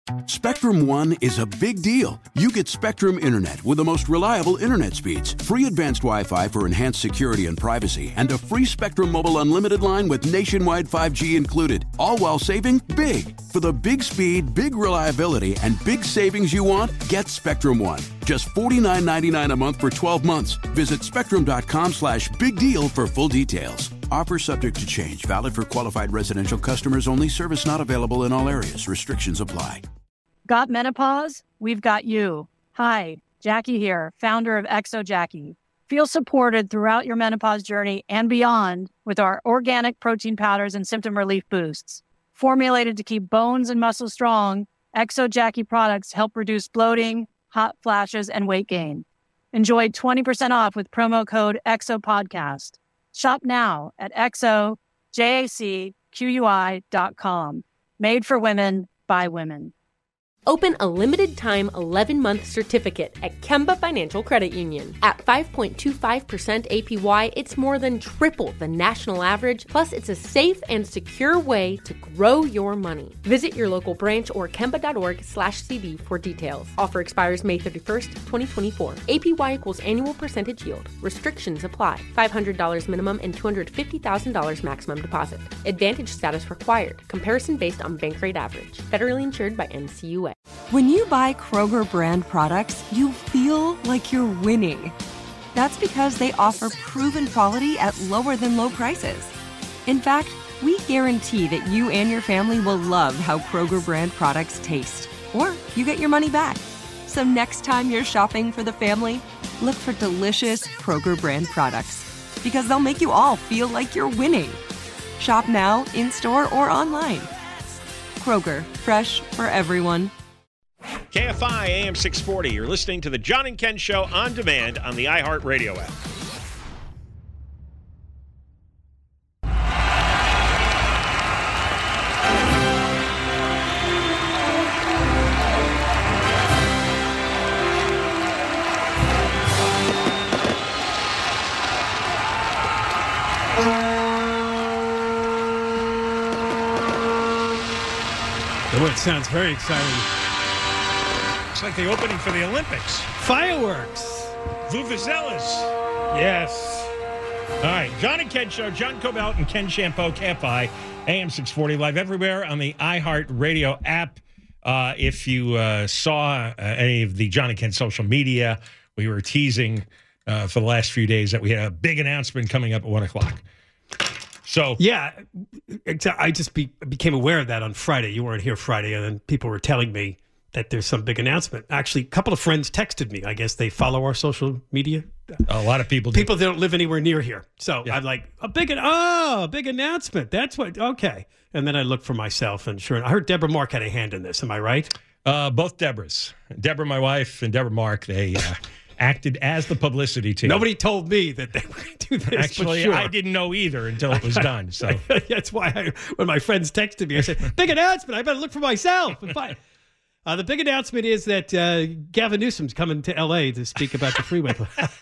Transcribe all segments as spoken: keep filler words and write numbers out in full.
Spectrum One is a big deal. You get Spectrum Internet with the most reliable internet speeds, free advanced Wi-Fi for enhanced security and privacy, and a free Spectrum Mobile Unlimited line with nationwide five G included, all while saving big. For the big speed, big reliability, and big savings you want, get Spectrum One. Just forty-nine ninety-nine a month for twelve months. Visit spectrum.com slash big deal for full details. Offer subject to change. Valid for qualified residential customers only. Service not available in all areas. Restrictions apply. Got menopause? We've got you. Hi, Jackie here, founder of Exo Jackie. Feel supported throughout your menopause journey and beyond with our organic protein powders and symptom relief boosts. Formulated to keep bones and muscles strong, Exo Jackie products help reduce bloating, hot flashes, and weight gain. Enjoy twenty percent off with promo code EXOPODCAST. Shop now at exo jacqui dot com. Made for women, by women. Open a limited-time eleven-month certificate at Kemba Financial Credit Union. At five point two five percent A P Y, it's more than triple the national average, plus it's a safe and secure way to grow your money. Visit your local branch or kemba.org slash CD for details. Offer expires May thirty-first, twenty twenty-four. A P Y equals annual percentage yield. Restrictions apply. five hundred dollars minimum and two hundred fifty thousand dollars maximum deposit. Advantage status required. Comparison based on bank rate average. Federally insured by N C U A. When you buy Kroger brand products, you feel like you're winning. That's because they offer proven quality at lower than low prices. In fact, we guarantee that you and your family will love how Kroger brand products taste, or you get your money back. So next time you're shopping for the family, look for delicious Kroger brand products, because they'll make you all feel like you're winning. Shop now, in-store, or online. Kroger, fresh for everyone. K F I A M six forty. You're listening to the John and Ken Show on demand on the iHeartRadio app. Oh, it sounds very exciting. It's like the opening for the Olympics. Fireworks. Vuvuzelas. Yes. All right. John and Ken Show. John Cobalt and Ken Champeau. K F I A M six forty. Live everywhere on the iHeartRadio app. Uh, if you uh, saw uh, any of the John and Ken social media, we were teasing uh, for the last few days that we had a big announcement coming up at one o'clock. So yeah, I just be, became aware of that on Friday. You weren't here Friday, and then people were telling me that there's some big announcement. Actually, a couple of friends texted me. I guess they follow our social media. A lot of people do. People that don't live anywhere near here. So Yeah. I'm like, a big, oh, a big announcement. That's what, okay. And then I looked for myself, and sure, I heard Deborah Mark had a hand in this. Am I right? Uh, both Deborahs. Deborah, my wife, and Deborah Mark, they uh, acted as the publicity team. Nobody told me that they were going to do this. Actually, but sure. I didn't know either until it was done. So That's why I, when my friends texted me, I said, big announcement. I better look for myself. If I, uh, the big announcement is that uh, Gavin Newsom's coming to L A to speak about the freeway.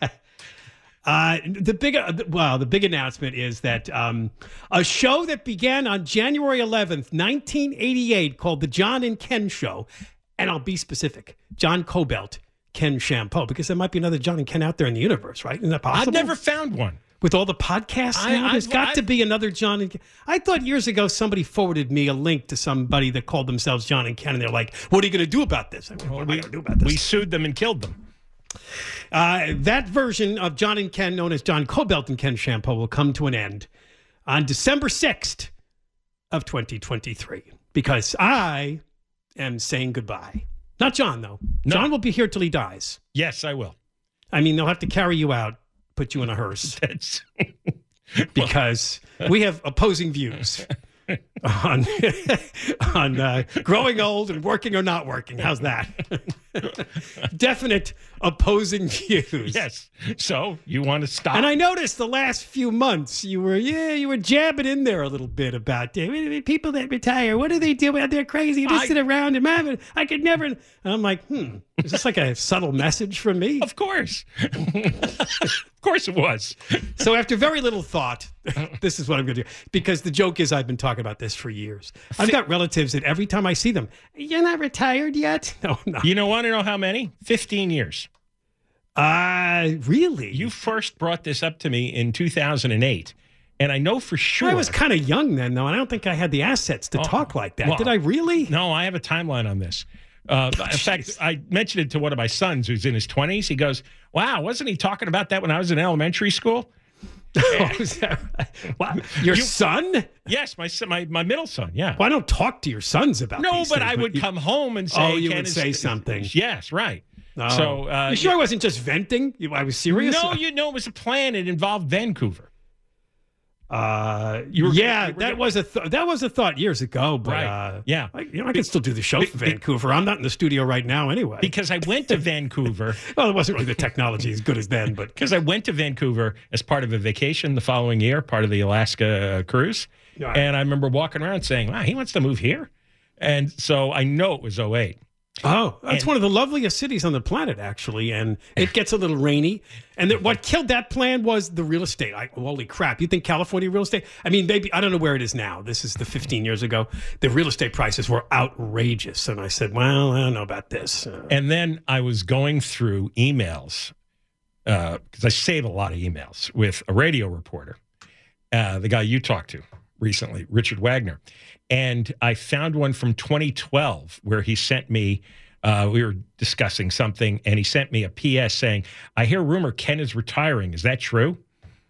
uh, the big, uh, well, the big announcement is that um, a show that began on January eleventh, nineteen eighty-eight, called The John and Ken Show, and I'll be specific, John Cobalt, Ken Champeau, because there might be another John and Ken out there in the universe, right? Isn't that possible? I've never found one. With all the podcasts I- now, there's I've- got I've- to be another John and Ken. I thought years ago somebody forwarded me a link to somebody that called themselves John and Ken, and they're like, what are you going to do about this? I mean, what am I going to do about this? We sued them and killed them. Uh, that version of John and Ken, known as John Cobalt and Ken Champeau, will come to an end on December sixth of twenty twenty-three, because I am saying goodbye. Not John, though. No. John will be here till he dies. Yes, I will. I mean, they'll have to carry you out, put you in a hearse, That's because we have opposing views on on uh, growing old and working or not working. How's that? Definite opposing views. yes. So you want to stop? And I noticed the last few months you were, yeah, you were jabbing in there a little bit about uh, people that retire. What do they do? They're crazy. They just I- sit around and man, I could never. And I'm like, hmm, is this like a subtle message from me? Of course. Of course it was. So after very little thought, this is what I'm going to do. Because the joke is I've been talking about this for years. I've got relatives that every time I see them, you're not retired yet? No, no. You know, want to know how many? fifteen years. Uh, really? You first brought this up to me in two thousand eight. And I know for sure. I was kind of young then, though. And I don't think I had the assets to oh, talk like that. well, Did I really? No, I have a timeline on this. Uh, Oh, in fact, I mentioned it to one of my sons who's in his twenties. He goes, wow, wasn't he talking about that when I was in elementary school? Oh, is that right? Wow. Your You- son? Yes, my son- my my middle son, yeah. Well, I don't talk to your sons about No, these but things, I would you- come home and say, Oh, you Ken would is- say something. Yes, right. Oh. So, uh, you sure I wasn't just venting? You- I was serious? No, you know, it was a plan. It involved Vancouver. Uh, You were- yeah, you were that gonna- was a th- that was a thought years ago. But Right. uh, Yeah. I, you know, I can still do the show for Vancouver. I'm not in the studio right now, anyway. Because I went to Vancouver. Well, it wasn't really the technology as good as then, but Because I went to Vancouver as part of a vacation the following year, part of the Alaska uh, cruise. Right. And I remember walking around saying, wow, he wants to move here. And so I know it was oh eight. oh, it's And- one of the loveliest cities on the planet, actually. And it gets a little rainy. And that what killed that plan was the real estate. I, holy crap! You think California real estate? I mean, maybe I don't know where it is now. This is the fifteen years ago. The real estate prices were outrageous, and I said, "Well, I don't know about this." Uh, And then I was going through emails because I save a lot of emails with a radio reporter, uh, the guy you talked to recently, Richard Wagner. And I found one from twenty twelve where he sent me, uh, we were discussing something, and he sent me a P S saying, I hear rumor Ken is retiring. Is that true?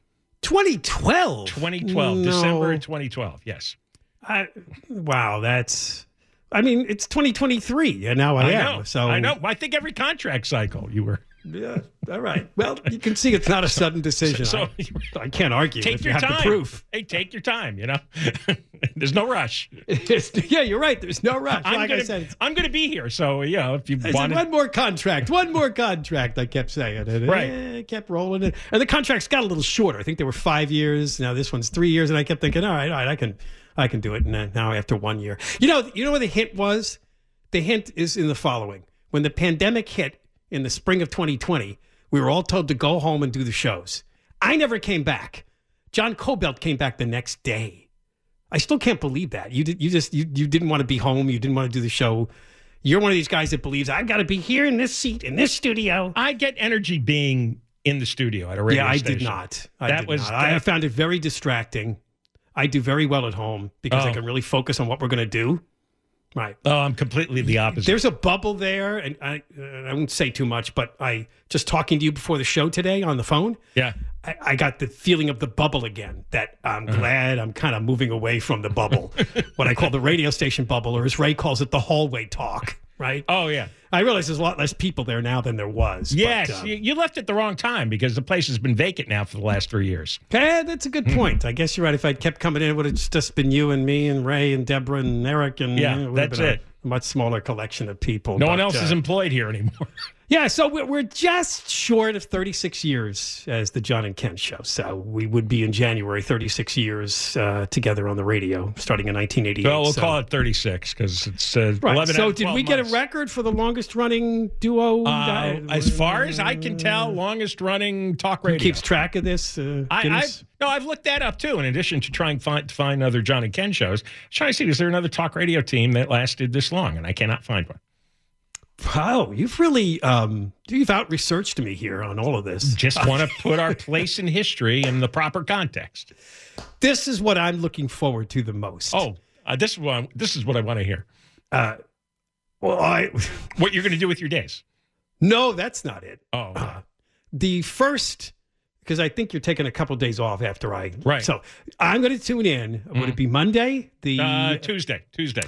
twenty twelve. twenty twelve, No. December of twenty twelve, yes. I, wow, that's. I mean, it's twenty twenty-three, and now I, I am. know. So I know. I think every contract cycle you were. Yeah. All right. Well, you can see it's not a sudden decision. So- I, I can't argue Take if your you have time. the proof. Hey, take your time, you know? There's no rush. Yeah, you're right. There's no rush. I'm like gonna, I said, it's- I'm gonna be here. So, you know, if you I said, want one more contract, one more contract. I kept saying it. Right. Eh, kept rolling it, and the contracts got a little shorter. I think they were five years. Now this one's three years, and I kept thinking, all right, all right, I can, I can do it. And then now after one year, you know, you know where the hint was. The hint is in the following: when the pandemic hit in the spring of twenty twenty, we were all told to go home and do the shows. I never came back. John Cobelt came back the next day. I still can't believe that. You did. You just. You, you didn't want to be home. You didn't want to do the show. You're one of these guys that believes I've got to be here in this seat in this studio. I get energy being in the studio at a radio Yeah, I station. did not. I That did was- not. I that- found it very distracting. I do very well at home because I Oh. can really focus on what we're going to do. Right. Oh, I'm completely the opposite. There's a bubble there, and I uh, I won't say too much, but I just talking to you before the show today on the phone. yeah. I, I got the feeling of the bubble again. That I'm Uh-huh. glad I'm kind of moving away from the bubble, what I call the radio station bubble, or as Ray calls it, the hallway talk. Right. Oh, yeah. I realize there's a lot less people there now than there was. but, Yes. um, you, you left at the wrong time because the place has been vacant now for the last three years. Eh, that's a good point. I guess you're right. If I'd kept coming in, it would have just been you and me and Ray and Deborah and Eric. And Yeah, eh, it would have that's been a it. much smaller collection of people. No one but, else uh, is employed here anymore. Yeah, so we're, we're just short of thirty-six years as the John and Ken show. So we would be in January, thirty-six years uh, together on the radio, starting in nineteen eighty-eight. Well, we'll so. call it thirty-six because it's uh, Right. eleven So out of did twelve we get a months. record for the longest running duo? Uh, as far as I can tell, longest running talk Who radio. keeps track of this? Uh, I, I Guinness? no, I've looked that up too. In addition to trying find, to find other John and Ken shows, I was trying to see is there another talk radio team that lasted this long, and I cannot find one. Wow, you've really um, you've out researched me here on all of this. Just want to put our place in history in the proper context. This is what I'm looking forward to the most. Oh, uh, this is what I, this is what I want to hear. uh, well, I What you're going to do with your days? no, that's not it. Oh, Uh, the first, because I think you're taking a couple days off after I. Right. So I'm going to tune in. Would it be Monday? The uh, Tuesday. Tuesday.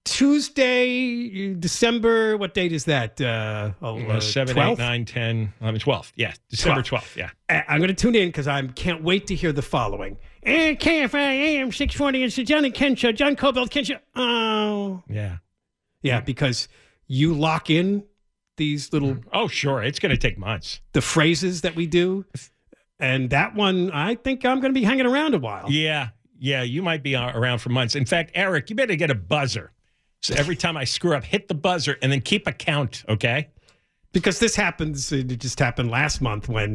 Tuesday, December. What date is that? Uh, oh, Uh, uh, seven, twelfth? eight, nine, ten, eleven, twelve. Yeah, December twelve. twelfth. Yeah. I- I'm going to tune in because I can't wait to hear the following. Eh, K F I A M six forty. It's the John and Ken show. John Cobelt, Ken show. Oh, Yeah. yeah, because you lock in these little Oh, sure. It's going to take months. the phrases that we do, and that one I think I'm going to be hanging around a while. Yeah. Yeah. You might be a- around for months. In fact, Eric, you better get a buzzer. So every time I screw up, hit the buzzer and then keep a count. Okay. Because this happens, it just happened last month when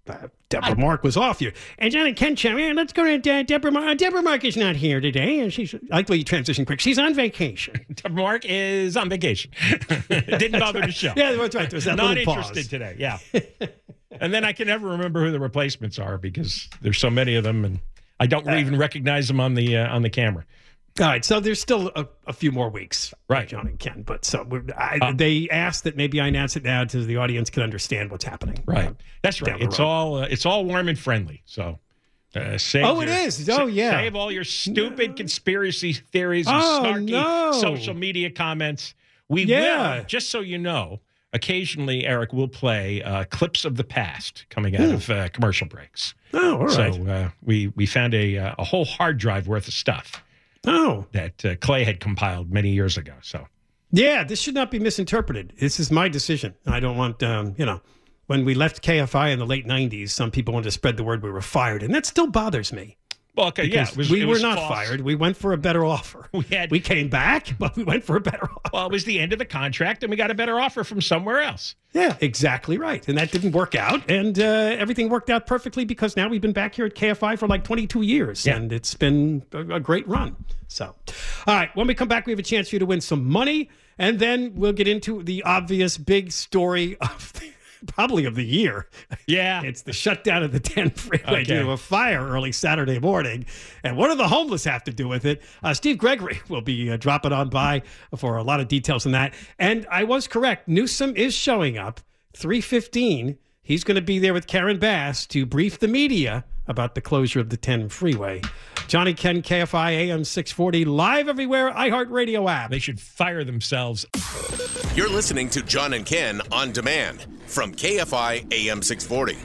Uh, Deborah I, Mark was off here. And John and Ken Show, yeah, let's go to uh, Deborah Mark. Uh, Deborah Mark is not here today. And she's, I like the way you transition quick. She's on vacation. Deborah Mark is on vacation. Didn't bother right. to show. Yeah, that's right. There was that not little interested pause. today. Yeah. And then I can never remember who the replacements are because there's so many of them, and I don't uh, even recognize them on the uh, on the camera. All right, so there's still a, a few more weeks, right, John and Ken. But so we're, I, uh, they asked that maybe I announce it now so the audience can understand what's happening. Right, uh, that's right. It's road. all uh, it's all warm and friendly. So, uh, save oh, your, it is. Oh, yeah. Save all your stupid no. conspiracy theories and oh, snarky no. social media comments. We yeah. will, just so you know. Occasionally, Eric will play uh, clips of the past coming out mm. of uh, commercial breaks. Oh, all right. So uh, we we found a uh, a whole hard drive worth of stuff. Oh, that uh, Clay had compiled many years ago. So, yeah, this should not be misinterpreted. This is my decision. I don't want, um, you know, when we left K F I in the late nineties, some people wanted to spread the word we were fired, and that still bothers me. Well, okay, yeah, it was, we it were was not false. fired. We went for a better offer. We had we came back, but we went for a better offer. Well, it was the end of the contract, and we got a better offer from somewhere else. Yeah, exactly right. And that didn't work out, and uh, everything worked out perfectly because now we've been back here at K F I for like twenty-two years, yeah. and it's been a, a great run. So, all right, when we come back, we have a chance for you to win some money, and then we'll get into the obvious big story of the probably of the year. Yeah. It's the shutdown of the ten freeway okay. due to a fire early Saturday morning. And what do the homeless have to do with it? Uh, Steve Gregory will be uh, dropping on by for a lot of details on that. And I was correct. Newsom is showing up, three fifteen. He's going to be there with Karen Bass to brief the media about the closure of the ten freeway. Johnny Ken, K F I A M six forty, live everywhere, iHeartRadio app. They should fire themselves. You're listening to John and Ken on demand from K F I A M six forty.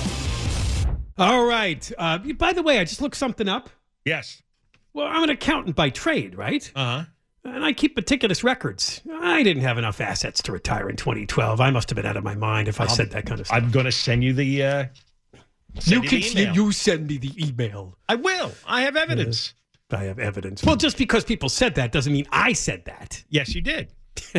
All right. Uh, by the way, I just looked something up. Yes. Well, I'm an accountant by trade, right? Uh-huh. And I keep meticulous records. I didn't have enough assets to retire in twenty twelve. I must have been out of my mind if I I'll, said that kind of stuff. I'm going to send you the uh, send you you can the email. You send me the email. I will. I have evidence. Uh, I have evidence. Well, just because people said that doesn't mean I said that. Yes, you did.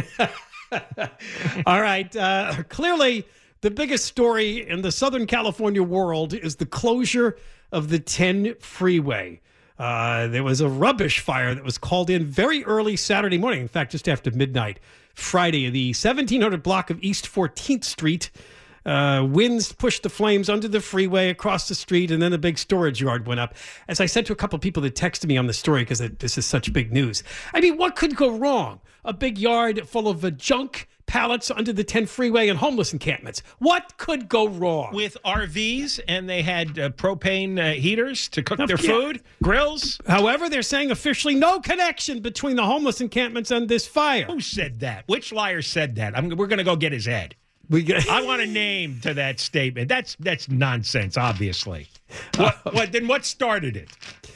All right. Uh, clearly, the biggest story in the Southern California world is the closure of the ten freeway. Uh, there was a rubbish fire that was called in very early Saturday morning. In fact, just after midnight, Friday, the seventeen hundred block of East fourteenth Street. Uh, winds pushed the flames under the freeway across the street, and then the big storage yard went up. As I said to a couple of people that texted me on the story, because this is such big news. I mean, what could go wrong? A big yard full of uh, junk pallets under the ten freeway and homeless encampments. What could go wrong? With R Vs, and they had uh, propane uh, heaters to cook now, their yeah. food, grills. However, they're saying officially no connection between the homeless encampments and this fire. Who said that? Which liar said that? I'm, we're going to go get his head. We get- I want a name to that statement. That's that's nonsense, obviously. What, what then what started it?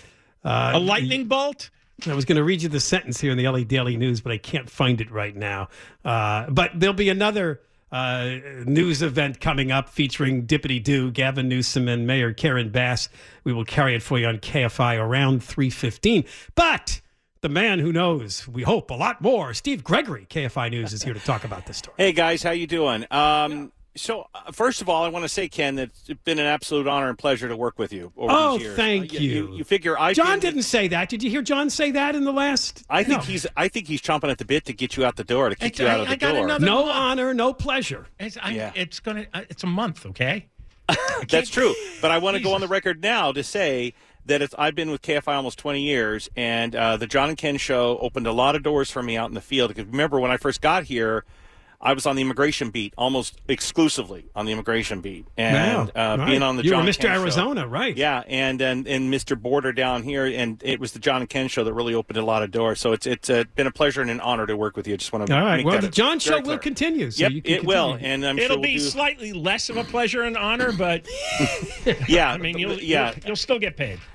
Uh, a lightning bolt? I was going to read you the sentence here in the L A Daily News, but I can't find it right now. Uh, but there'll be another uh, news event coming up featuring Dippity Doo, Gavin Newsom, and Mayor Karen Bass. We will carry it for you on K F I around three fifteen. But the man who knows, we hope, a lot more, Steve Gregory, K F I News, is here to talk about this story. Hey, guys, how you doing? Um, so, uh, first of all, I want to say, Ken, that it's been an absolute honor and pleasure to work with you over oh, these years. thank uh, you. you. You figure I John didn't say that. Did you hear John say that in the last? I think no. he's. I think he's chomping at the bit to get you out the door, to kick It's, you out I, of the I got door. another No month. honor, no pleasure. It's, I, Yeah. it's gonna. Uh, it's a month, okay? That's true. But I want to go Jesus. on the record now to say that it's, I've been with K F I almost twenty years, and uh, the John and Ken Show opened a lot of doors for me out in the field. Because remember, when I first got here, I was on the immigration beat, almost exclusively on the immigration beat. And Wow. uh, Right. being on the you John were and Mister Ken Arizona, Show. right? Yeah, and, and and Mister Border down here, and it was the John and Ken Show that really opened a lot of doors. So it's it's uh, been a pleasure and an honor to work with you. I just want to All right. make Well, that the John very Show clear. will continue. So Yep, you can it will, continue. and I'm It'll sure be we'll do... slightly less of a pleasure and honor, but Yeah, I mean, you'll, yeah. you'll, you'll still get paid.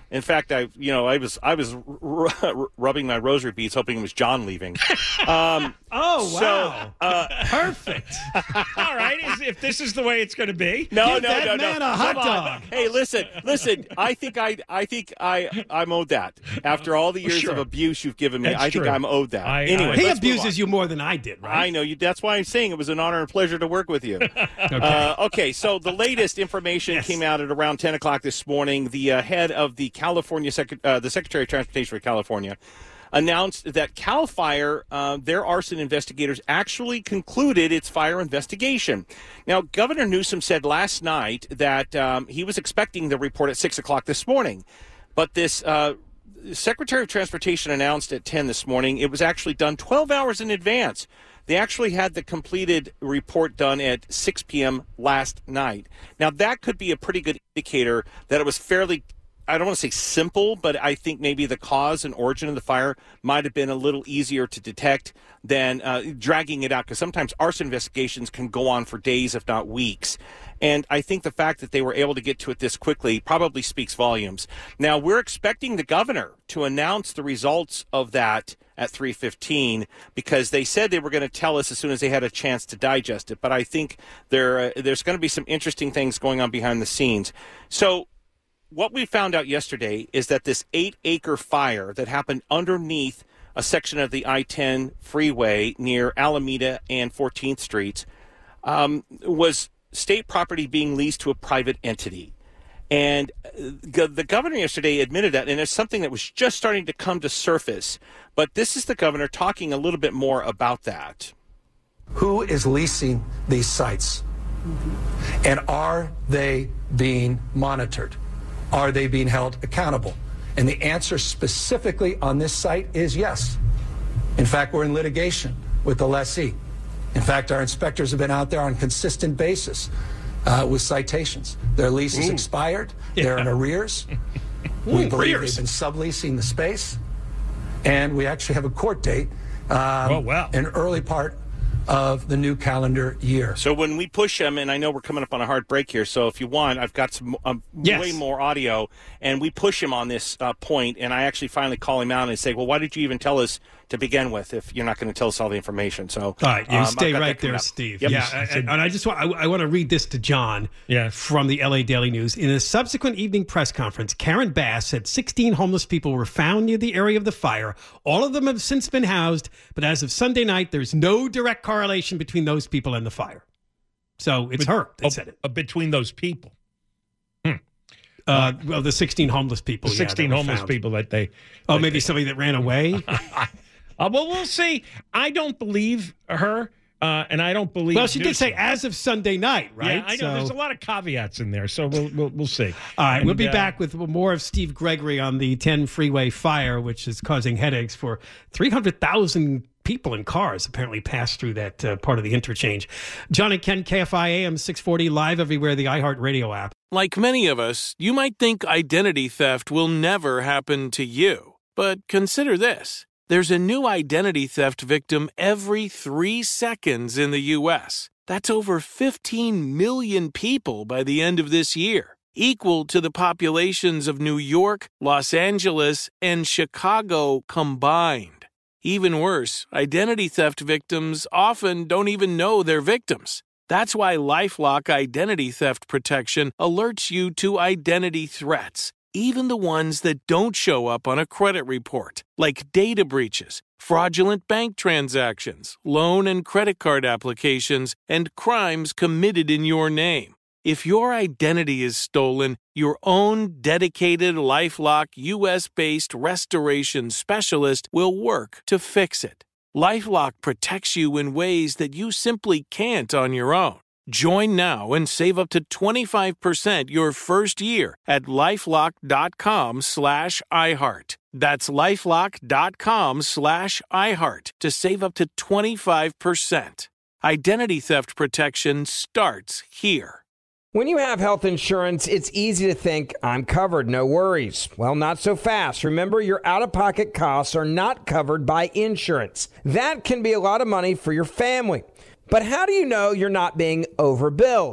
In fact, I, you know, I was I was r- r- rubbing my rosary beads, hoping it was John leaving. Um, oh wow! So, uh, Perfect. All right, is, if this is the way it's going to be, no, Give no, that no, man no. a hot Come on. dog. Hey, listen, listen. I think I, I think I, I'm owed that. After all the years Sure. of abuse you've given me, That's I think true. I'm owed that. I- anyway, I- He let's move abuses on. you more than I did, right? I know you. That's why I'm saying it was an honor and pleasure to work with you. Okay. Uh, okay, so the latest information Yes. came out at around ten o'clock this morning. The uh, head of the California, Sec- uh, the Secretary of Transportation for California, announced that CAL FIRE, uh, their arson investigators, actually concluded its fire investigation. Now, Governor Newsom said last night that um, he was expecting the report at six o'clock this morning, but this uh, Secretary of Transportation announced at ten this morning it was actually done twelve hours in advance. They actually had the completed report done at six p.m. last night. Now, that could be a pretty good indicator that it was fairly, I don't want to say simple, but I think maybe the cause and origin of the fire might have been a little easier to detect than uh, dragging it out, because sometimes arson investigations can go on for days, if not weeks. And I think the fact that they were able to get to it this quickly probably speaks volumes. Now, we're expecting the governor to announce the results of that at three fifteen, because they said they were going to tell us as soon as they had a chance to digest it. But I think there uh, there's going to be some interesting things going on behind the scenes. So what we found out yesterday is that this eight-acre fire that happened underneath a section of the I ten freeway near Alameda and fourteenth Streets um, was state property being leased to a private entity. And uh, the governor yesterday admitted that, and it's something that was just starting to come to surface. But this is the governor talking a little bit more about that. Who is leasing these sites? And are they being monitored? Are they being held accountable? And the answer specifically on this site is yes. In fact, we're in litigation with the lessee. In fact, our inspectors have been out there on a consistent basis uh, with citations. Their lease is expired. Yeah. They're in arrears. Ooh, we believe arrears. they've been subleasing the space. And we actually have a court date um, Oh, wow. in early part of the new calendar year. So when we push them, and I know we're coming up on a hard break here, so if you want, I've got some um, Yes. way more audio, and we push him on this uh, point, and I actually finally call him out and say, well, why did you even tell us to begin with if you're not going to tell us all the information? So, All right, you um, stay I've got right that coming there, up. Steve. Yep. Yeah, and, and I just want I, I want to read this to John Yeah. from the L A Daily News. In a subsequent evening press conference, Karen Bass said sixteen homeless people were found near the area of the fire. All of them have since been housed, but as of Sunday night, there's no direct correlation between those people and the fire. So it's her that Oh, said it. uh, between those people. Uh, well, the sixteen homeless people. The yeah, that sixteen were homeless found. people that they. Oh, that maybe they- somebody that ran away. Uh, well, we'll see. I don't believe her, uh, and I don't believe. Well, she did say Newsom. as of Sunday night, right? Yeah, I know. So- There's a lot of caveats in there, so we'll we'll, we'll see. All right, we'll And, be uh, back with more of Steve Gregory on the ten freeway fire, which is causing headaches for three hundred thousand people in cars apparently pass through that uh, part of the interchange. John and Ken, K F I A M six forty, live everywhere, the iHeartRadio app. Like many of us, you might think identity theft will never happen to you. But consider this. There's a new identity theft victim every three seconds in the U S. That's over fifteen million people by the end of this year, equal to the populations of New York, Los Angeles, and Chicago combined. Even worse, identity theft victims often don't even know they're victims. That's why LifeLock Identity Theft Protection alerts you to identity threats, even the ones that don't show up on a credit report, like data breaches, fraudulent bank transactions, loan and credit card applications, and crimes committed in your name. If your identity is stolen, your own dedicated LifeLock U S-based restoration specialist will work to fix it. LifeLock protects you in ways that you simply can't on your own. Join now and save up to twenty-five percent your first year at LifeLock.com slash iHeart. That's LifeLock.com slash iHeart to save up to twenty-five percent. Identity theft protection starts here. When you have health insurance, it's easy to think, I'm covered, no worries. Well, not so fast. Remember, your out-of-pocket costs are not covered by insurance. That can be a lot of money for your family. But how do you know you're not being overbilled?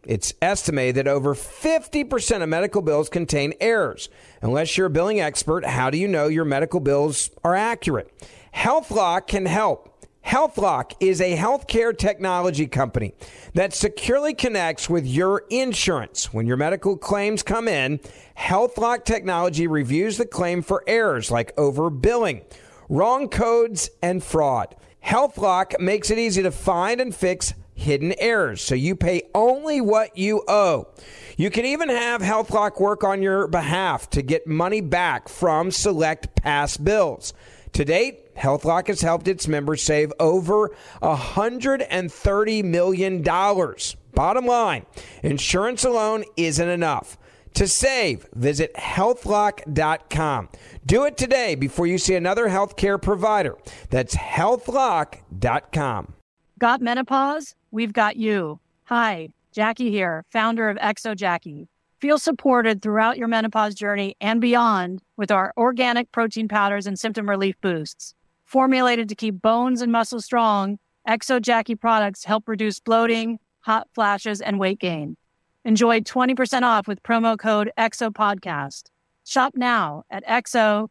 It's estimated that over fifty percent of medical bills contain errors. Unless you're a billing expert, how do you know your medical bills are accurate? HealthLock can help. HealthLock is a healthcare technology company that securely connects with your insurance. When your medical claims come in, HealthLock technology reviews the claim for errors like overbilling, wrong codes, and fraud. HealthLock makes it easy to find and fix hidden errors, so you pay only what you owe. You can even have HealthLock work on your behalf to get money back from select past bills. To date, HealthLock has helped its members save over one hundred thirty million dollars. Bottom line, insurance alone isn't enough. To save, visit health lock dot com. Do it today before you see another healthcare provider. That's health lock dot com. Got menopause? We've got you. Hi, Jackie here, founder of Exo Jackie. Feel supported throughout your menopause journey and beyond with our organic protein powders and symptom relief boosts. Formulated to keep bones and muscles strong, Exo Jackie products help reduce bloating, hot flashes, and weight gain. Enjoy twenty percent off with promo code EXOPODCAST. Shop now at exo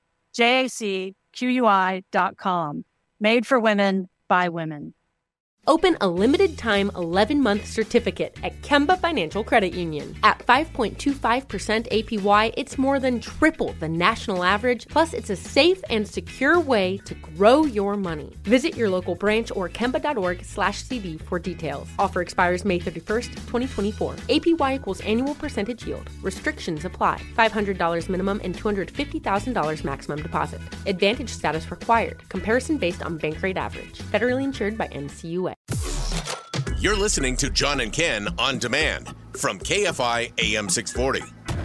jacqui dot com. Made for women, by women. Open a limited-time eleven-month certificate at Kemba Financial Credit Union. At five point two five percent A P Y, it's more than triple the national average, plus it's a safe and secure way to grow your money. Visit your local branch or kemba.org slash CD for details. Offer expires May thirty-first, twenty twenty-four. A P Y equals annual percentage yield. Restrictions apply. five hundred dollars minimum and two hundred fifty thousand dollars maximum deposit. Advantage status required. Comparison based on bank rate average. Federally insured by N C U A. You're listening to John and Ken on demand from K F I A M six forty.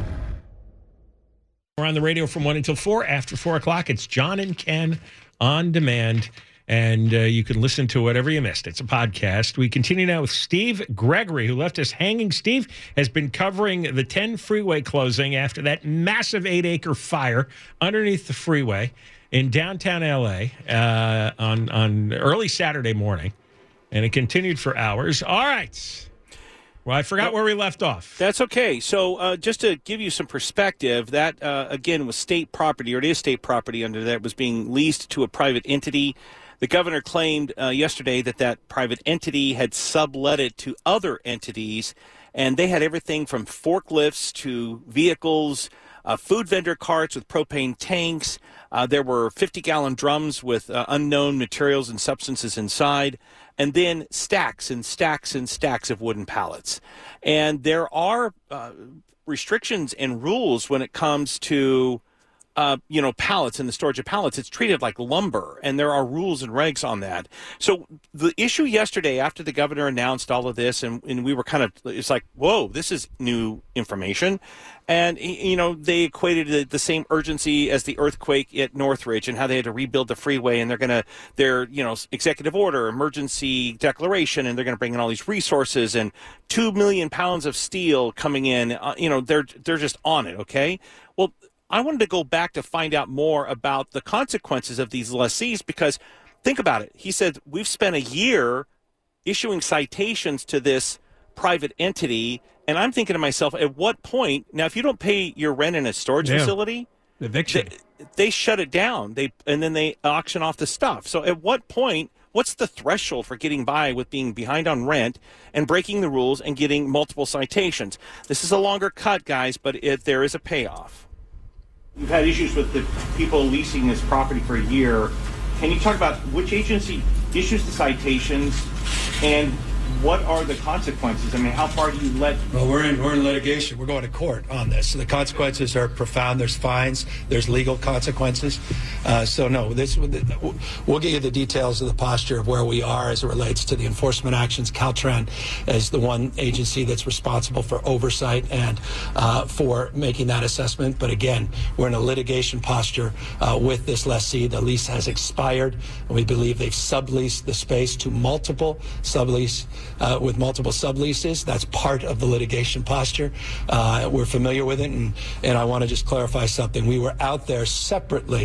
We're on the radio from one until four. After four o'clock, it's John and Ken on demand, and uh, you can listen to whatever you missed. It's a podcast. We continue now with Steve Gregory, who left us hanging. Steve has been covering the ten freeway closing after that massive eight-acre fire underneath the freeway in downtown L A uh, on, on early Saturday morning. And it continued for hours. All right. Well, I forgot where we left off. That's okay. So uh, just to give you some perspective, that, uh, again, was state property, or it is state property under that, was being leased to a private entity. The governor claimed uh, yesterday that that private entity had sublet it to other entities, and they had everything from forklifts to vehicles, uh, food vendor carts with propane tanks. Uh, there were fifty-gallon drums with uh, unknown materials and substances inside, and then stacks and stacks and stacks of wooden pallets. And there are uh, restrictions and rules when it comes to, uh, you know, pallets and the storage of pallets. It's treated like lumber, and there are rules and regs on that. So the issue yesterday, after the governor announced all of this, and, and we were kind of, it's like, whoa, this is new information. And, you know, they equated the, the same urgency as the earthquake at Northridge and how they had to rebuild the freeway, and they're going to, their, you know, executive order, emergency declaration, and they're going to bring in all these resources and two million pounds of steel coming in. Uh, you know, they're, they're just on it, okay? Well, I wanted to go back to find out more about the consequences of these lessees, because think about it. He said, we've spent a year issuing citations to this private entity. And I'm thinking to myself, at what point, now, if you don't pay your rent in a storage yeah. facility, eviction, they, they shut it down. They and then they auction off the stuff. So at what point, what's the threshold for getting by with being behind on rent and breaking the rules and getting multiple citations? This is a longer cut, guys, but it, there is a payoff. You've had issues with the people leasing this property for a year. Can you talk about which agency issues the citations and what are the consequences? I mean, how far do you let... Well, we're in we're in litigation. We're going to court on this. So the consequences are profound. There's fines. There's legal consequences. Uh, so, no, this we'll give you the details of the posture of where we are as it relates to the enforcement actions. Caltrans is the one agency that's responsible for oversight and uh, for making that assessment. But, again, we're in a litigation posture uh, with this lessee. The lease has expired, and we believe they've subleased the space to multiple sublease Uh, with multiple subleases. That's part of the litigation posture. Uh, we're familiar with it, and, and I want to just clarify something. We were out there separately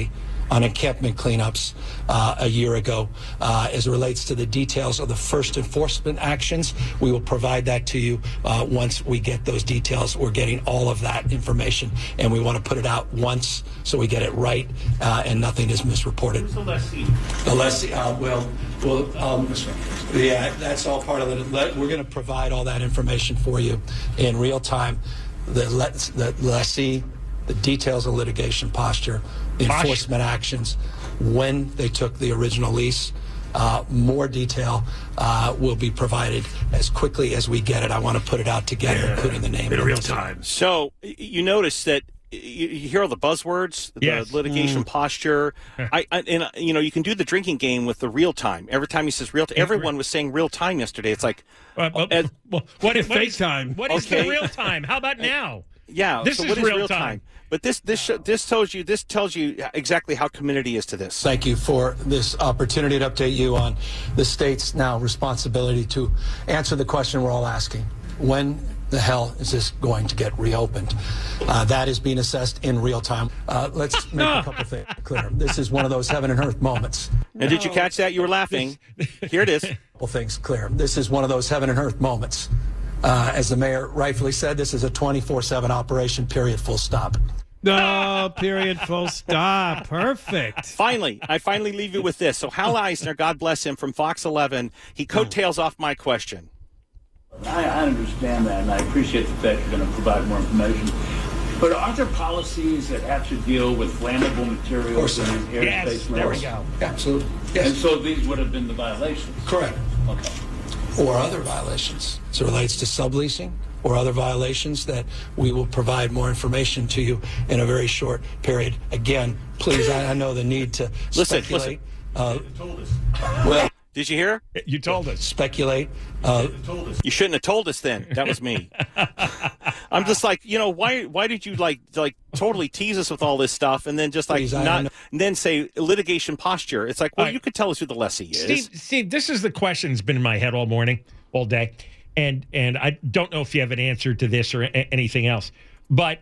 on encampment cleanups uh, a year ago. Uh, as it relates to the details of the first enforcement actions, we will provide that to you uh, once we get those details. We're getting all of that information, and we want to put it out once so we get it right uh, and nothing is misreported. Who's the lessee? The lessee, uh, well, well um, yeah, that's all part of it. We're going to provide all that information for you in real time. The, le- the lessee, the details of litigation posture, the enforcement actions, when they took the original lease. Uh, more detail uh, will be provided as quickly as we get it. I want to put it out together, yeah, including the name. In real time. So you notice that you, you hear all the buzzwords, the yes. litigation mm. posture. I, I and you know you can do the drinking game with the real time. Every time he says real time, everyone was saying real time yesterday. It's like, uh, well, as, well, what is fake time? What is okay. the real time? How about now? Yeah, this so is what real, is real time. time. But this this sh- this tells you this tells you exactly how committed he is to this. Thank you for this opportunity to update you on the state's now responsibility to answer the question we're all asking: when the hell is this going to get reopened? Uh, that is being assessed in real time. Uh, let's make a couple things clear. This is one of those heaven and earth moments. And no. Did you catch that? You were laughing. Here it is. A couple things clear. This is one of those heaven and earth moments. Uh, as the mayor rightfully said, this is a twenty-four seven operation, period, full stop. No, period, full stop. Perfect. Finally, I finally leave you with this. So Hal Eisner, God bless him, from Fox eleven, he coattails off my question. I, I understand that, and I appreciate the fact you're going to provide more information. But aren't there policies that have to deal with flammable materials in airspace yes, there we go. Absolutely. Yes. And so these would have been the violations? Correct. Okay. Or other violations. As it relates to subleasing or other violations that we will provide more information to you in a very short period. Again, please, I, I know the need to listen, speculate. Listen. Uh, well, did you hear? You told us. Speculate. Uh, you shouldn't have told us then. That was me. I'm just like, you know, why why did you like like totally tease us with all this stuff and then just like please, not and then say litigation posture? It's like, well, right. you could tell us who the lessee is. Steve, Steve, this is the question that's been in my head all morning, all day. And and I don't know if you have an answer to this or a- anything else. But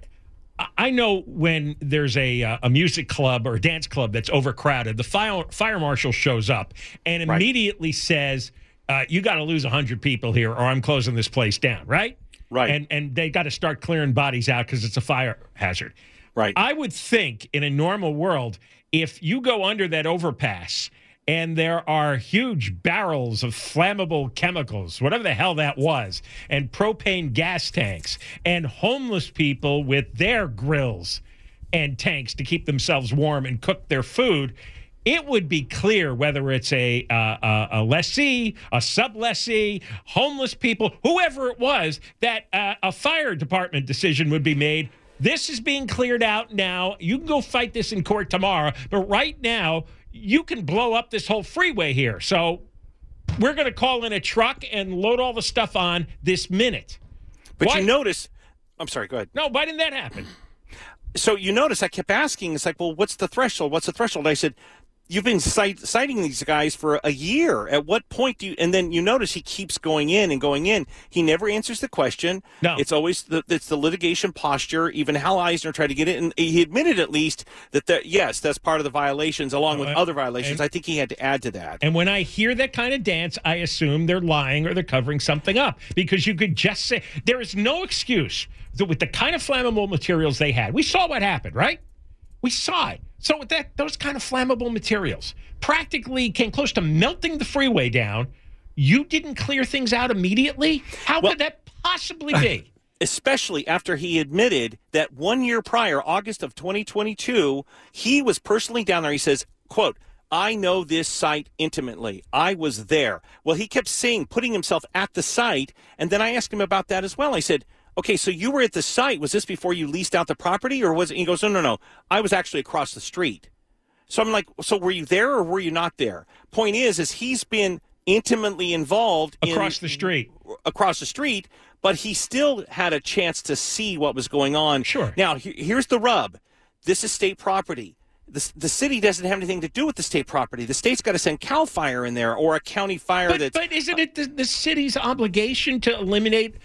I know when there's a uh, a music club or a dance club that's overcrowded, the fire, fire marshal shows up and immediately right. says, uh, you got to lose one hundred people here or I'm closing this place down, right? Right. And and they got to start clearing bodies out because it's a fire hazard. Right. I would think in a normal world, if you go under that overpass and there are huge barrels of flammable chemicals, whatever the hell that was, and propane gas tanks, and homeless people with their grills and tanks to keep themselves warm and cook their food, it would be clear whether it's a, uh, a, a lessee, a sub-lessee, homeless people, whoever it was, that uh, a fire department decision would be made. This is being cleared out now. You can go fight this in court tomorrow, but right now, you can blow up this whole freeway here. So we're going to call in a truck and load all the stuff on this minute. But why? You notice, I'm sorry, go ahead. No, why didn't that happen? So you notice I kept asking, it's like, well, what's the threshold? What's the threshold? I said, you've been cite, citing these guys for a year. At what point do you, and then you notice he keeps going in and going in. He never answers the question. No. It's always the, it's the litigation posture. Even Hal Eisner tried to get it, and he admitted at least that, that yes, that's part of the violations, along with uh, other violations. And, I think he had to add to that. And when I hear that kind of dance, I assume they're lying or they're covering something up, because you could just say, there is no excuse that with the kind of flammable materials they had. We saw what happened, right? We saw it. So with that, those kind of flammable materials practically came close to melting the freeway down. You didn't clear things out immediately? How well, could that possibly be? Especially after he admitted that one year prior, August of twenty twenty-two, he was personally down there. He says, quote, I know this site intimately. I was there. Well, he kept saying, putting himself at the site. And then I asked him about that as well. I said, okay, so you were at the site. Was this before you leased out the property, or was it? He goes, no, no, no. I was actually across the street. So I'm like, so were you there or were you not there? Point is, is he's been intimately involved across in, the street, across the street, but he still had a chance to see what was going on. Sure. Now, he, here's the rub. This is state property. The, the city doesn't have anything to do with the state property. The state's got to send CAL FIRE in there or a county fire. But, that's. But isn't it the, the city's obligation to eliminate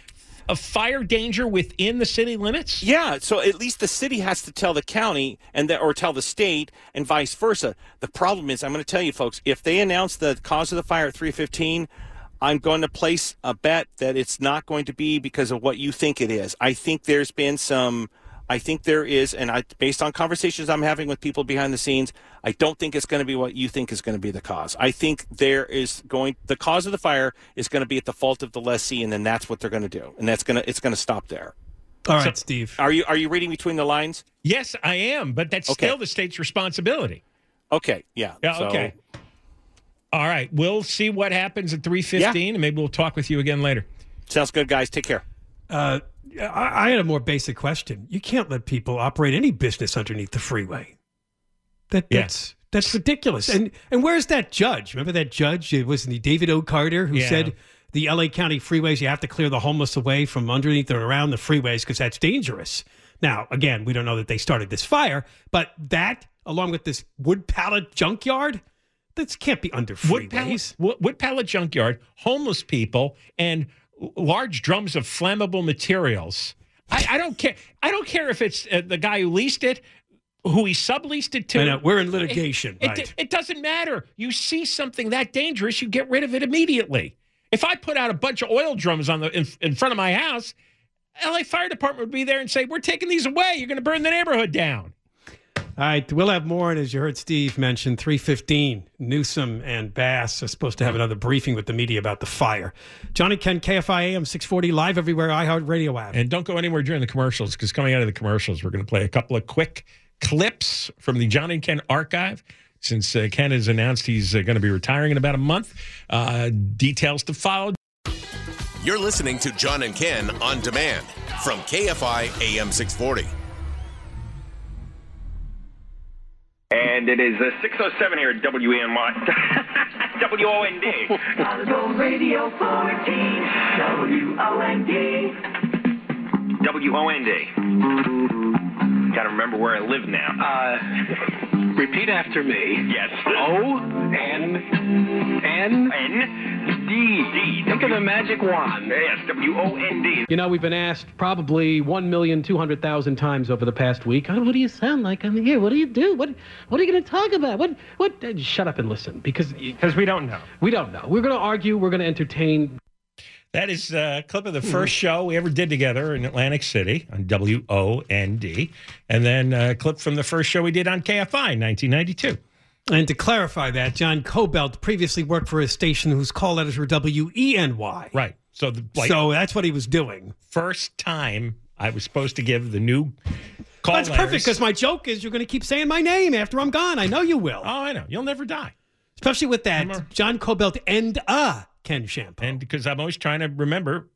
of fire danger within the city limits? Yeah, so at least the city has to tell the county and the, or tell the state and vice versa. The problem is, I'm going to tell you, folks, if they announce the cause of the fire at three fifteen, I'm going to place a bet that it's not going to be because of what you think it is. I think there's been some... I think there is, and I, based on conversations I'm having with people behind the scenes, I don't think it's going to be what you think is going to be the cause. I think there is going, the cause of the fire is going to be at the fault of the lessee, and then that's what they're going to do, and that's going to, it's going to stop there. All right, so, Steve. Are you are you reading between the lines? Yes, I am, but that's okay. still the state's responsibility. Okay, yeah. Yeah, so, okay. All right, we'll see what happens at three fifteen, yeah. and maybe we'll talk with you again later. Sounds good, guys. Take care. Uh, I, I had a more basic question. You can't let people operate any business underneath the freeway. That that's yeah. that's ridiculous. And and where's that judge? Remember that judge? It was David O. Carter who yeah. said the L A County freeways, you have to clear the homeless away from underneath or around the freeways because that's dangerous. Now, again, we don't know that they started this fire, but that, along with this wood pallet junkyard, that can't be under freeways. Wood pallet, wood, wood pallet junkyard, homeless people, and large drums of flammable materials. I, I don't care. I don't care if it's uh, the guy who leased it, who he subleased it to. I know, we're in litigation, it, right? It, it doesn't matter. You see something that dangerous, you get rid of it immediately. If I put out a bunch of oil drums on the in, in front of my house, L A Fire Department would be there and say, "We're taking these away. You're going to burn the neighborhood down." All right, we'll have more, and as you heard Steve mention, three fifteen, Newsom and Bass are supposed to have another briefing with the media about the fire. John and Ken, K F I A M six forty, live everywhere, iHeartRadio app. And don't go anywhere during the commercials, because coming out of the commercials, we're going to play a couple of quick clips from the John and Ken archive, since uh, Ken has announced he's uh, going to be retiring in about a month. Uh, details to follow. You're listening to John and Ken on demand from K F I A M six forty. And it is uh, six oh seven here at W N Y. W O N D. Go Radio fourteen. W O N D. W O N D. Gotta remember where I live now. Uh, repeat after me. Yes. O N N N D. D. Think of the magic wand. Yes, W O N D. You know, we've been asked probably one million two hundred thousand times over the past week, oh, what do you sound like on the air? What do you do? What What are you going to talk about? What? What? Uh, shut up and listen, because because we don't know. We don't know. We're going to argue. We're going to entertain. That is a clip of the first show we ever did together in Atlantic City on W O N D, and then a clip from the first show we did on K F I in nineteen ninety-two. And to clarify that, John Cobelt previously worked for a station whose call letters were W E N Y. Right. So, the, like, so that's what he was doing. First time I was supposed to give the new call That's letters. perfect, because my joke is you're going to keep saying my name after I'm gone. I know you will. Oh, I know. You'll never die. Especially with that remember? John Cobelt and uh, Ken Shampoo. And because I'm always trying to remember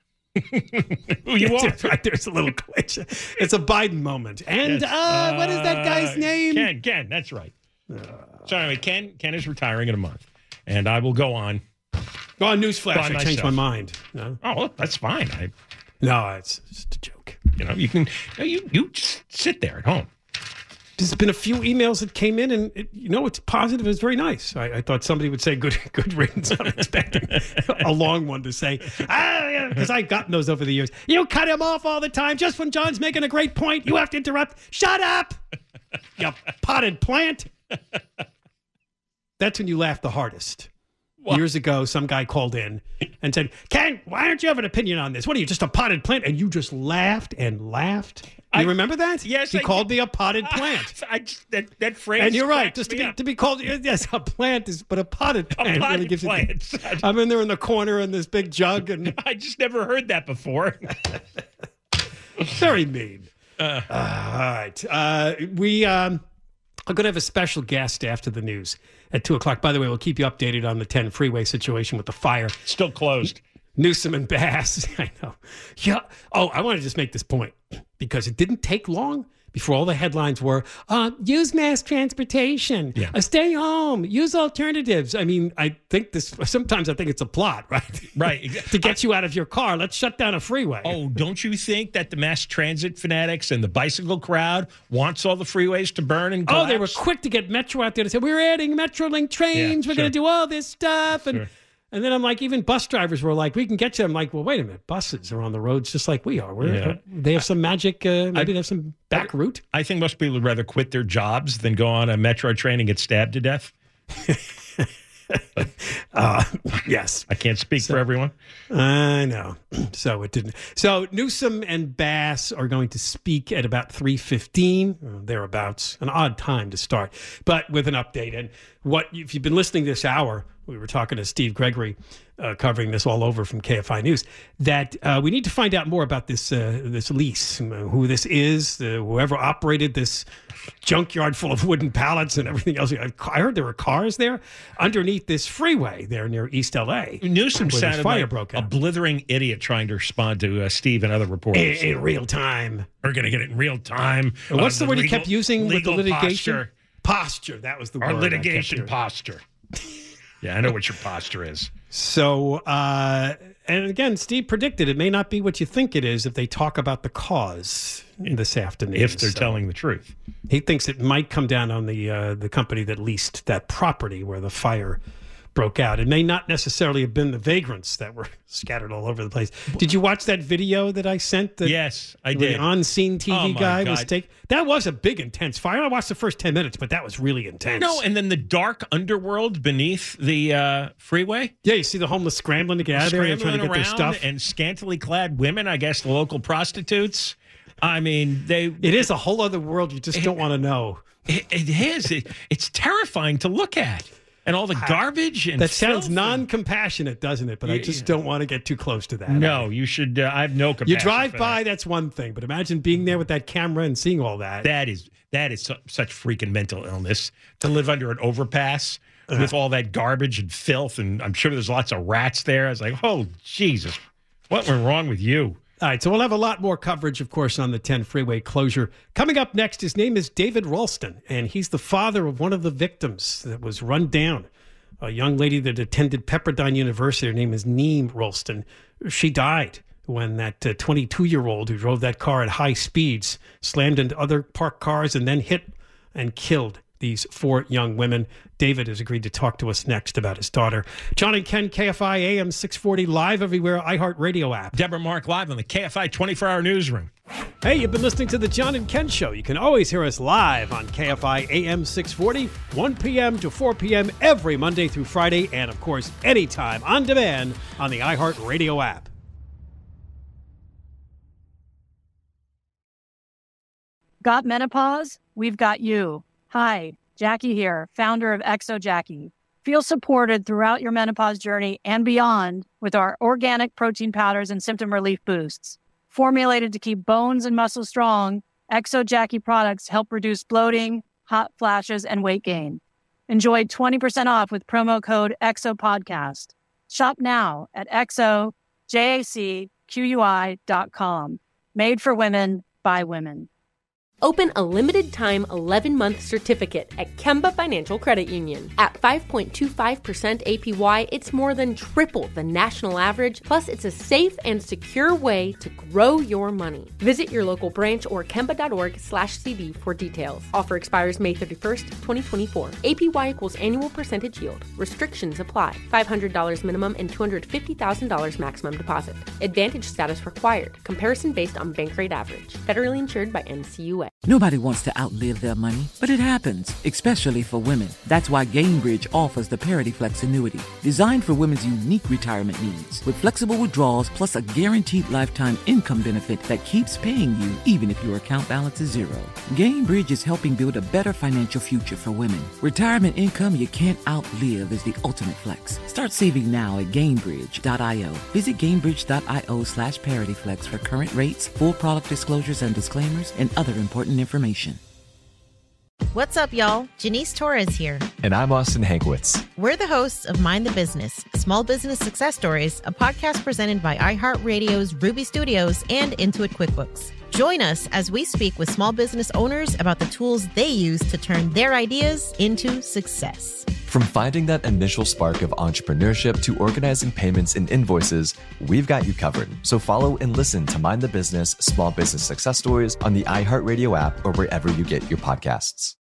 who you are. Right, there's a little glitch. It's a Biden moment. And yes. uh, what is that guy's name? Ken, Ken, that's right. Uh, so anyway, Ken Ken is retiring in a month, and I will go on. Go on, newsflash! I changed my mind. No, oh, well, that's fine. I, no, it's just a joke. You know, you can you you just sit there at home. There's been a few emails that came in, and it, you know, it's positive. It's very nice. I, I thought somebody would say good good riddance. I'm expecting a long one to say, ah, yeah, because I've gotten those over the years. You cut him off all the time. Just when John's making a great point, you have to interrupt. Shut up, you potted plant. That's when you laugh the hardest. What? Years ago, some guy called in and said, Ken, why don't you have an opinion on this? What are you, just a potted plant? And you just laughed and laughed. You I, remember that? Yes. He I, called me a potted plant. I, I, that, that phrase. And you're right. Just to be, to be called, yes, a plant is, but a potted plant. A potted really gives plant. You the, I'm in there in the corner in this big jug. And I just never heard that before. Very mean. Uh, uh, all right. Uh, we... Um, I'm going to have a special guest after the news at two o'clock. By the way, we'll keep you updated on the ten freeway situation with the fire. Still closed. Newsom and Bass. I know. Yeah. Oh, I want to just make this point because it didn't take long before all the headlines were, uh, use mass transportation, yeah. uh, stay home, use alternatives. I mean, I think this, sometimes I think it's a plot, right? Right. To get you out of your car. Let's shut down a freeway. Oh, don't you think that the mass transit fanatics and the bicycle crowd wants all the freeways to burn and collapse? Oh, they were quick to get Metro out there to say, we're adding Metrolink trains. Yeah, we're sure. going to do all this stuff. And sure. And then I'm like, even bus drivers were like, we can get you. I'm like, well, wait a minute. Buses are on the roads just like we are. We're, Yeah. They have some magic. Uh, maybe they have some back route. I think most people would rather quit their jobs than go on a metro train and get stabbed to death. uh, yes. I can't speak So- for everyone. I know. So it didn't. So Newsom and Bass are going to speak at about three fifteen, or thereabouts. An odd time to start, but with an update. And what, if you've been listening this hour, we were talking to Steve Gregory, uh, covering this all over from K F I News, that uh, we need to find out more about this uh, this lease, who this is, uh, whoever operated this junkyard full of wooden pallets and everything else. I I heard there were cars there underneath this freeway there near East L A. Newsom where this sounded fire like broke a out. blithering idiot trying to respond to uh, Steve and other reporters. In, in real time. We're going to get it in real time. And what's Uh, the word he legal- kept using with the legal litigation? Posture. Posture. That was the Our word. I kept litigation hearing. posture. Yeah, I know what your posture is. So, uh, and again, Steve predicted it may not be what you think it is if they talk about the cause this afternoon. If they're So telling the truth. he thinks it might come down on the uh, the company that leased that property where the fire broke out. It may not necessarily have been the vagrants that were scattered all over the place. Did you watch that video that I sent? That Yes, I where did. The on-scene T V Oh, my guy was God. taking. That was a big, intense fire. I watched the first ten minutes, but that was really intense. No, and then the dark underworld beneath the uh, freeway. Yeah, you see the homeless scrambling to get out of there. They're trying to get Scrambling their around stuff. and scantily clad women, I guess the local prostitutes. I mean, they. It is a whole other world you just don't want to know. It, it is. It, it's terrifying to look at. And all the garbage and That sounds filth. non-compassionate, doesn't it? But I just don't want to get too close to that. No, you should. Uh, I have no compassion. You drive for by, that. that's one thing. But imagine being there with that camera and seeing all that. That is that is su- such freaking mental illness to live under an overpass Uh-huh. with all that garbage and filth, and I'm sure there's lots of rats there. I was like, oh Jesus, what went wrong with you? All right, so we'll have a lot more coverage, of course, on the ten freeway closure. Coming up next, his name is David Ralston, and he's the father of one of the victims that was run down. A young lady that attended Pepperdine University. Her name is Neem Ralston. She died when that uh, twenty-two-year-old who drove that car at high speeds slammed into other parked cars and then hit and killed these four young women. David has agreed to talk to us next about his daughter. John and Ken, K F I A M six forty, live everywhere, iHeartRadio app. Deborah Mark live on the K F I twenty-four hour newsroom. Hey, you've been listening to the John and Ken Show. You can always hear us live on K F I A M six forty, one p.m. to four p.m. every Monday through Friday, and of course, anytime on demand on the iHeartRadio app. Got menopause? We've got you. Hi, Jackie here, founder of Exo Jackie. Feel supported throughout your menopause journey and beyond with our organic protein powders and symptom relief boosts. Formulated to keep bones and muscles strong, Exo Jackie products help reduce bloating, hot flashes, and weight gain. Enjoy twenty percent off with promo code EXOPODCAST. Shop now at exo jacqui dot com. Made for women, by women. Open a limited time eleven month certificate at Kemba Financial Credit Union. At five point two five percent A P Y, it's more than triple the national average, plus it's a safe and secure way to grow your money. Visit your local branch or kemba.org slash CD for details. Offer expires May thirty-first, twenty twenty-four. A P Y equals annual percentage yield. Restrictions apply. five hundred dollars minimum and two hundred fifty thousand dollars maximum deposit. Advantage status required. Comparison based on bank rate average. Federally insured by N C U A. Nobody wants to outlive their money, but it happens, especially for women. That's why Gainbridge offers the Parity Flex annuity, designed for women's unique retirement needs. With flexible withdrawals plus a guaranteed lifetime income benefit that keeps paying you even if your account balance is zero. Gainbridge is helping build a better financial future for women. Retirement income you can't outlive is the ultimate flex. Start saving now at Gainbridge dot io. Visit Gainbridge.io slash ParityFlex for current rates, full product disclosures and disclaimers, and other important information. What's up, y'all? Janice Torres here. And I'm Austin Hankwitz. We're the hosts of Mind the Business, Small Business Success Stories, a podcast presented by iHeartRadio's Ruby Studios and Intuit QuickBooks. Join us as we speak with small business owners about the tools they use to turn their ideas into success. From finding that initial spark of entrepreneurship to organizing payments and invoices, we've got you covered. So follow and listen to Mind the Business, Small Business Success Stories on the iHeartRadio app or wherever you get your podcasts.